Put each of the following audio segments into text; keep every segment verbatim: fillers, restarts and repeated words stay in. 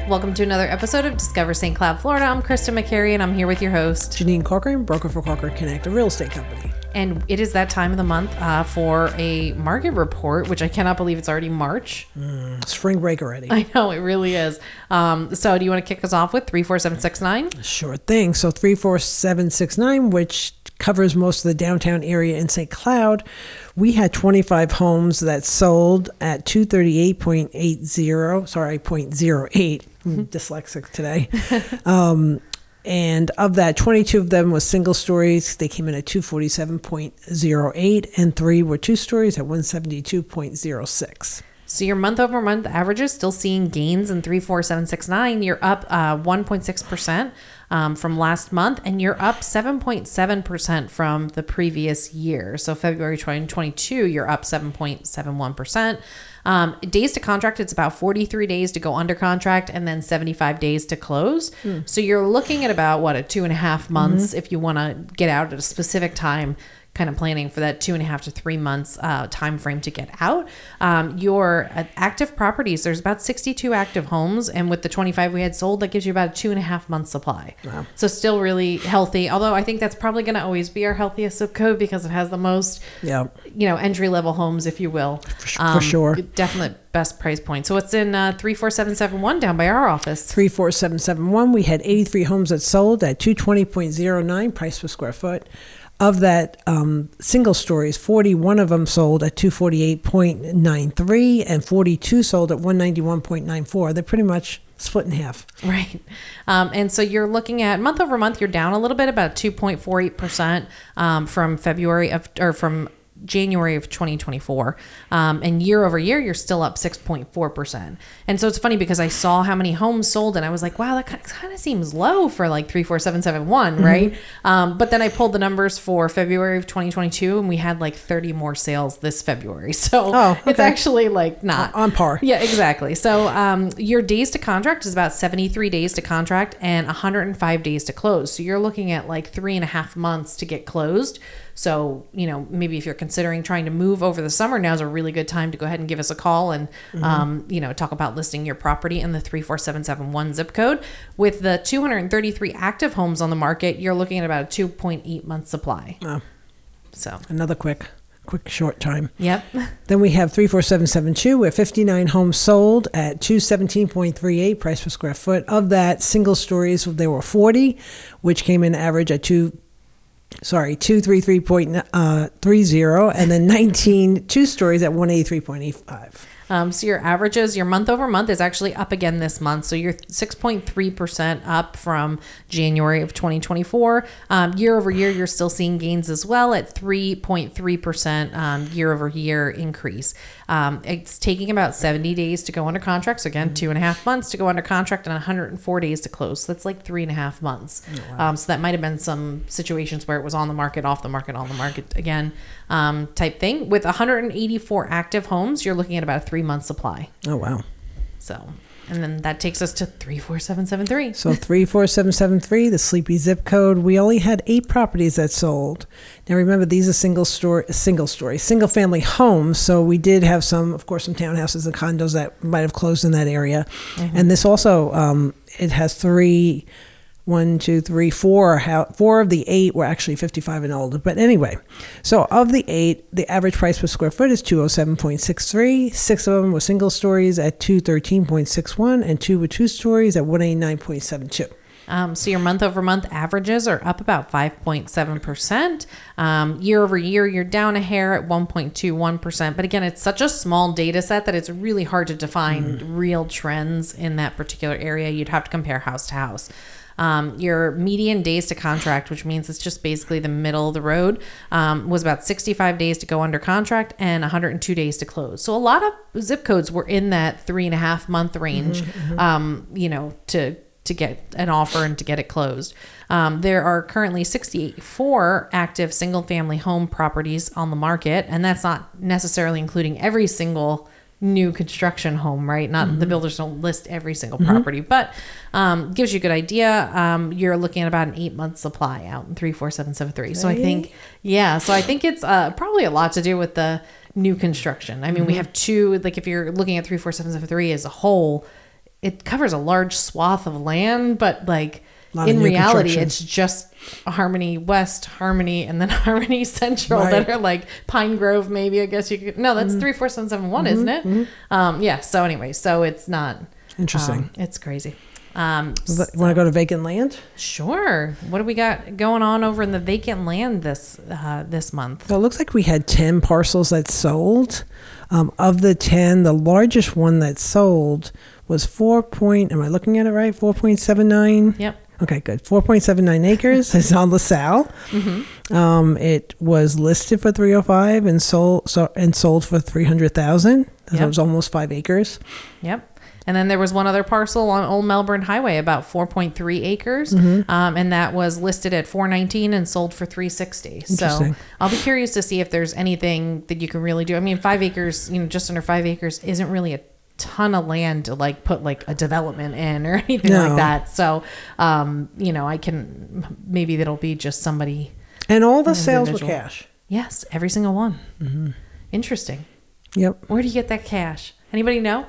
Welcome to another episode of Discover Saint Cloud, Florida. I'm Krista McCary, and I'm here with your host, Janine Corcoran, broker for Corcoran Connect, a real estate company. And it is that time of the month uh, for a market report, which I cannot believe it's already March. Mm, spring break already. I know, it really is. Um, so do you want to kick us off with three four seven six nine? Sure thing. So three four seven six nine, which covers most of the downtown area in Saint Cloud. We had twenty-five homes that sold at two thirty-eight point eight zero, sorry, point zero eight. I'm dyslexic today. um, and of that, twenty-two of them was single stories. They came in at two forty-seven point zero eight, and three were two stories at one seventy-two point zero six. So your month over month average is still seeing gains in three four seven six nine. You're up uh, one point six percent um, from last month, and you're up seven point seven percent from the previous year. So February twenty twenty-two, you're up seven point seven one percent. Um, days to contract, it's about forty-three days to go under contract and then seventy-five days to close. Hmm. So you're looking at about, what, a two and a half months mm-hmm. if you want to get out at a specific time, kind of planning for that two and a half to three months uh, time frame to get out. Um, your uh, active properties, there's about sixty-two active homes, and with the twenty-five we had sold, that gives you about a two and a half month supply. Wow. So still really healthy, although I think that's probably going to always be our healthiest zip code because it has the most, yeah, you know, entry level homes, if you will. For, um, for sure. Definite best price point. So what's in uh, three four seven seven one down by our office? three four seven seven one, we had eighty-three homes that sold at two twenty point zero nine price per square foot. Of that um, single stories, forty-one of them sold at two forty-eight point nine three and forty-two sold at one ninety-one point nine four. They're pretty much split in half. Right. Um, and so you're looking at month over month, you're down a little bit, about two point four eight percent um, from February of, or from January of twenty twenty-four. Um, and year over year, you're still up six point four percent. And so it's funny because I saw how many homes sold and I was like, wow, that kind of seems low for like three four seven seven one, mm-hmm. right? Um, but then I pulled the numbers for February of twenty twenty-two and we had like thirty more sales this February. So oh, okay. It's actually like not on par. Yeah, exactly. So um, your days to contract is about seventy-three days to contract and one hundred five days to close. So you're looking at like three and a half months to get closed. So, you know, maybe if you're considering trying to move over the summer, now's a really good time to go ahead and give us a call and, mm-hmm. um, you know, talk about listing your property in the three four seven seven one zip code. With the two hundred thirty-three active homes on the market, you're looking at about a two point eight month supply. Oh. So another quick, quick short time. Yep. Then we have three four seven seven two, where fifty-nine homes sold at two seventeen point three eight price per square foot. Of that, single stories, there were forty, which came in average at two. Sorry, two thirty-three point three zero, and then nineteen two stories at one eighty-three point eight five. Um, so your averages, your month over month is actually up again this month. So you're six point three percent up from January of twenty twenty-four. Um, year over year, you're still seeing gains as well at three point three percent um, year over year increase. Um, it's taking about seventy days to go under contract. So again, mm-hmm. two and a half months to go under contract and one hundred four days to close. So that's like three and a half months. Oh, wow. Um, so that might have been some situations where it was on the market, off the market, on the market again um, type thing. With one hundred eighty-four active homes, you're looking at about a three month supply. Oh, wow. So, and then that takes us to three four seven seven three. So three four seven seven three, the sleepy zip code. We only had eight properties that sold. Now remember, these are single story, single story, single family homes. So we did have some, of course, some townhouses and condos that might have closed in that area. Mm-hmm. And this also, um, it has three, one, two, three, four, how, four of the eight were actually fifty-five and older. But anyway, so of the eight, the average price per square foot is two oh seven point six three. Six of them were single stories at two thirteen point six one, and two were two stories at one eighty-nine point seven two. Um, so your month over month averages are up about five point seven percent. Um, year over year, you're down a hair at one point two one percent. But again, it's such a small data set that it's really hard to define mm. real trends in that particular area. You'd have to compare house to house. Um, your median days to contract, which means it's just basically the middle of the road, um, was about sixty-five days to go under contract and one hundred two days to close. So a lot of zip codes were in that three and a half month range, mm-hmm, mm-hmm. Um, you know, to to get an offer and to get it closed. Um, there are currently sixty-four active single family home properties on the market, and that's not necessarily including every single new construction home, right? Not mm-hmm. the builders don't list every single property, mm-hmm. but um, gives you a good idea. Um, you're looking at about an eight month supply out in three four seven seven three. So I think, yeah, so I think it's uh, probably a lot to do with the new construction. I mean, mm-hmm. we have two, like if you're looking at three four seven seven three as a whole, it covers a large swath of land, but like Lot of in new reality, construction. it's just Harmony West, Harmony, and then Harmony Central Right. that are like Pine Grove. Maybe I guess you could. No, that's three four seven seven one, isn't it? Um, yeah. So anyway, so it's not Interesting. um, it's crazy. Um, You want to go to vacant land? Sure. What do we got going on over in the vacant land this uh, this month? So it looks like we had ten parcels that sold. Um, of the ten, the largest one that sold was four point, am I looking at it right? four point seven nine? Yep. Okay, good. four point seven nine acres. It's on LaSalle. Mm-hmm. Um, it was listed for three oh five and sold so and sold for three hundred thousand. So Yep. it was almost five acres. Yep. And then there was one other parcel on Old Melbourne Highway, about four point three acres, Mm-hmm. um, and that was listed at four nineteen and sold for three sixty. So Interesting. I'll be curious to see if there's anything that you can really do. I mean, five acres, you know, just under five acres isn't really a ton of land to like put like a development in or anything No. like that. So, um, you know, I can maybe that'll be just somebody. And all the An sales were individual. cash. Yes, every single one. Mm-hmm. Interesting. Yep. Where do you get that cash? Anybody know?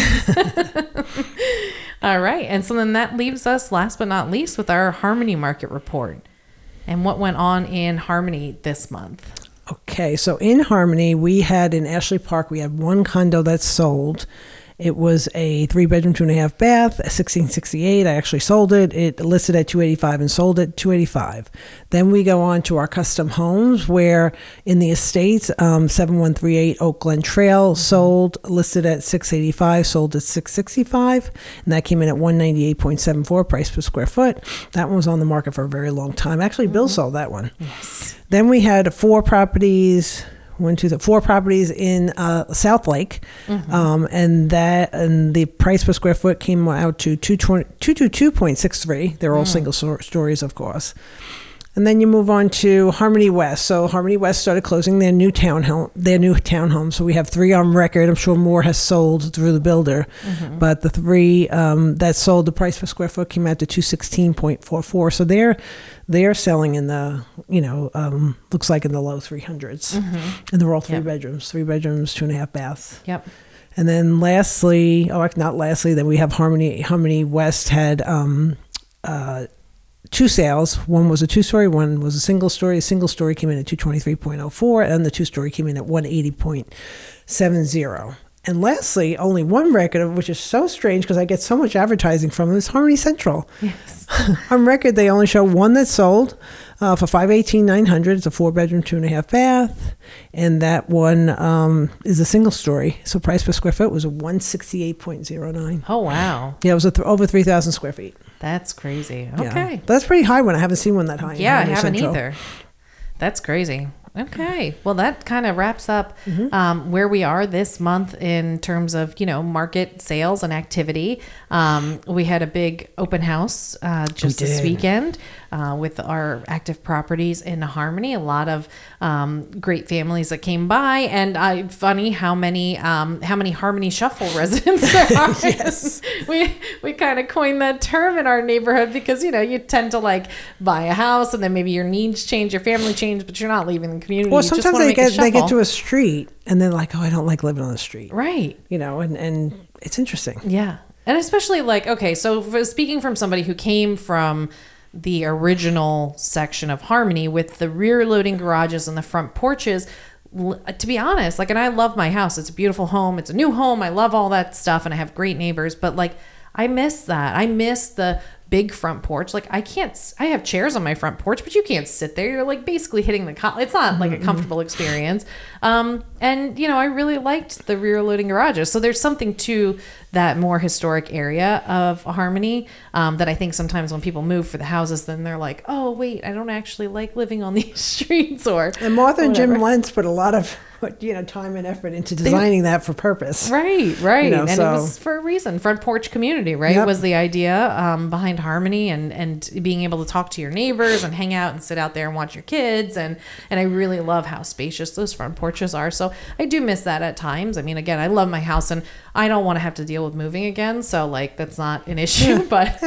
All right. And so then that leaves us, last but not least, with our Harmony market report and what went on in Harmony this month. Okay, so in Harmony, we had in Ashley Park, we had one condo that sold. It was a three bedroom, two and a half bath, sixteen sixty-eight. I actually sold it. It listed at two eighty-five and sold at two eighty-five. Then we go on to our custom homes, where in the estates, um, seven one three eight Oak Glen Trail sold, listed at six eighty-five, sold at six sixty-five, and that came in at one ninety-eight point seven four price per square foot. That one was on the market for a very long time. Actually, Bill sold that one. Yes. Then we had four properties, one, two, three, four properties in uh, South Lake, Mm-hmm. um, and that and the price per square foot came out to two twenty-two point six three. They're all Mm. single so- stories, of course. And then you move on to Harmony West. So Harmony West started closing their new townhome, their new townhome. So we have three on record. I'm sure more has sold through the builder, Mm-hmm. but the three um, that sold, the price per square foot came out to two sixteen point four four. So they're they're selling in the, you know, um, looks like in the low three hundreds, Mm-hmm. and they're all three Yep. bedrooms, three bedrooms, two and a half baths. Yep. And then lastly, oh, not lastly, then we have Harmony. Harmony West had um, uh, two sales. One was a two-story, one was a single story. A single story came in at two twenty-three point oh four, and the two-story came in at one eighty point seven zero. And lastly, only one record, which is so strange because I get so much advertising from them, is Harmony Central. Yes. On record, they only show one that sold uh, for five eighteen nine hundred. It's a four-bedroom, two and a half bath, and that one um, is a single story. So price per square foot was a one sixty-eight point oh nine. Oh, wow. Yeah, it was a th- over three thousand square feet. That's crazy. Yeah. Okay. But that's pretty high one. I haven't seen one that high. in Yeah, I Harmony haven't Central. either. That's crazy. Okay. Well, that kind of wraps up Mm-hmm. um, where we are this month in terms of, you know, market sales and activity. Um, we had a big open house uh, just this did. weekend uh, with our active properties in Harmony. A lot of um, great families that came by, and uh, funny how many um, how many Harmony Shuffle residents there are. Yes. we we kind of coined that term in our neighborhood because, you know, you tend to like buy a house and then maybe your needs change, your family change, but you're not leaving the community. Well, You just sometimes wanna they make a get they get shuffle. to a street and they're like, oh, I don't like living on the street. Right. You know, and, and it's interesting. Yeah. And especially like, okay, so for, speaking from somebody who came from the original section of Harmony with the rear loading garages and the front porches, l- to be honest, like, and I love my house. It's a beautiful home. It's a new home. I love all that stuff. And I have great neighbors, but like, I miss that. I miss the big front porch. Like I can't, s- I have chairs on my front porch, but you can't sit there. You're like basically hitting the, co- it's not like a comfortable experience. Um, and you know, I really liked the rear loading garages. So there's something to that more historic area of Harmony um, that I think sometimes when people move for the houses, then they're like, oh wait, I don't actually like living on these streets or. And Martha and Jim whatever. Lentz put a lot of, you know, time and effort into designing that for purpose. Right, right. You know, and so- it was for a reason. Front porch community, right? Yep. Was the idea um, behind Harmony and, and being able to talk to your neighbors and hang out and sit out there and watch your kids. And, and I really love how spacious those front porches are. So I do miss that at times. I mean, again, I love my house and I don't want to have to deal with moving again. So like, that's not an issue, but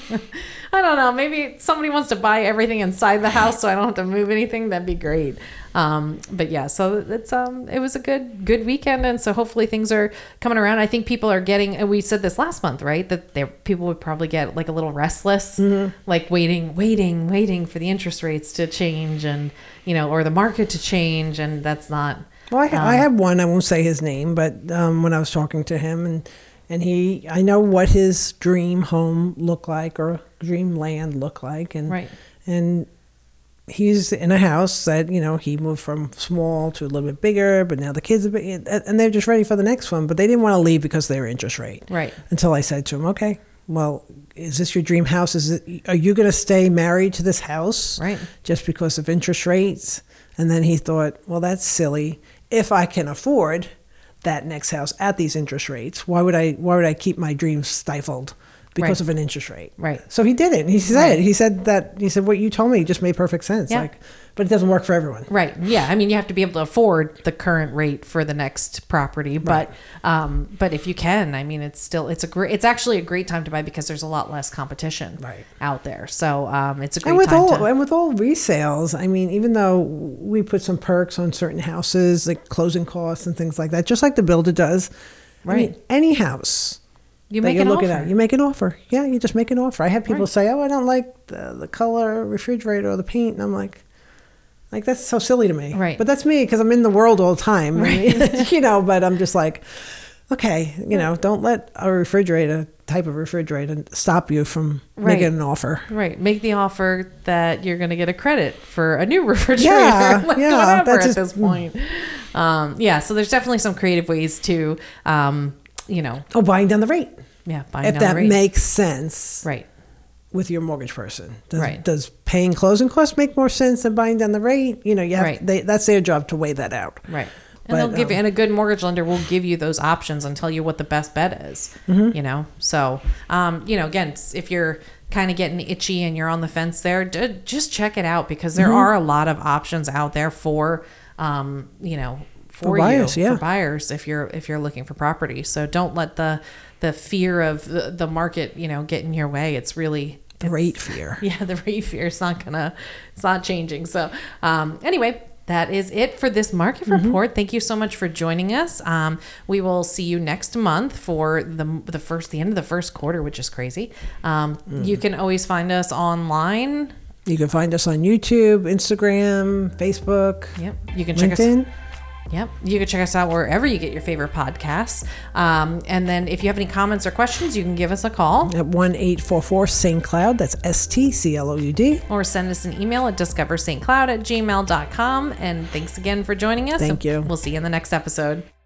I don't know. Maybe somebody wants to buy everything inside the house so I don't have to move anything. That'd be great. Um, but yeah, so it's um, it was a good good weekend, and so hopefully things are coming around. I think people are getting, and we said this last month, right? That there people would probably get like a little restless, mm-hmm. like waiting, waiting, waiting for the interest rates to change, and you know, or the market to change, and that's not. Well, I, um, I have one. I won't say his name, but um, when I was talking to him, and and he, I know what his dream home looked like, or dream land looked like, and right. and he's in a house that, you know, he moved from small to a little bit bigger, but now the kids are big, and they're just ready for the next one. But they didn't want to leave because of their interest rate. Right. Until I said to him, okay, well, is this your dream house? Is it? Are you going to stay married to this house? Right. Just because of interest rates? And then he thought, well, that's silly. If I can afford that next house at these interest rates, why would I? Why would I keep my dreams stifled because right. of an interest rate? Right. So he did it. He said right. it. He said that. He said what you told me just made perfect sense. Yeah. Like, but it doesn't work for everyone. Right. Yeah. I mean, you have to be able to afford the current rate for the next property, but right. um, but if you can, I mean, it's still it's a great. It's actually a great time to buy because there's a lot less competition right. out there. So um, it's a great and with time all to. And with all resales, I mean, even though we put some perks on certain houses, like closing costs and things like that, just like the builder does. Right. I mean, any house. You that make you're an looking offer. at. You make an offer. Yeah, you just make an offer. I have people Right. say, "Oh, I don't like the, the color refrigerator or the paint," and I'm like, "Like that's so silly to me." Right. But that's me because I'm in the world all the time. Right. You know. But I'm just like, okay, you know, don't let a refrigerator type of refrigerator stop you from Right. making an offer. Right. Make the offer that you're going to get a credit for a new refrigerator. Yeah, like yeah, whatever that's at just- this point. Um, yeah. So there's definitely some creative ways to, um, you know, Oh, buying down the rate. yeah, buying If down that the rate. makes sense. Right. With your mortgage person, does, Right. does paying closing costs make more sense than buying down the rate? You know, you have Right. they, that's their job to weigh that out. Right. And But, they'll give you, um, and a good mortgage lender will give you those options and tell you what the best bet is, Mm-hmm. you know? So, um, you know, again, if you're kind of getting itchy and you're on the fence there, d- just check it out because there Mm-hmm. are a lot of options out there for, um, you know, for, For buyers, you, yeah. for buyers, if you're, if you're looking for property. So don't let the, the fear of the, the market, you know, get in your way. It's really, The it's- rate fear. Yeah, the rate fear is not gonna, it's not changing. So, um, anyway, that is it for this market report. Thank you so much for joining us. Um, we will see you next month for the the first, the end of the first quarter, which is crazy. Um, You can always find us online. You can find us on YouTube, Instagram, Facebook, Yep, you can check us. LinkedIn. Yep. You can check us out wherever you get your favorite podcasts. Um, and then if you have any comments or questions, you can give us a call At one eight four four Saint Cloud. That's S T C L O U D. or send us an email at discover st cloud at gmail dot com. And thanks again for joining us. Thank and you. We'll see you in the next episode.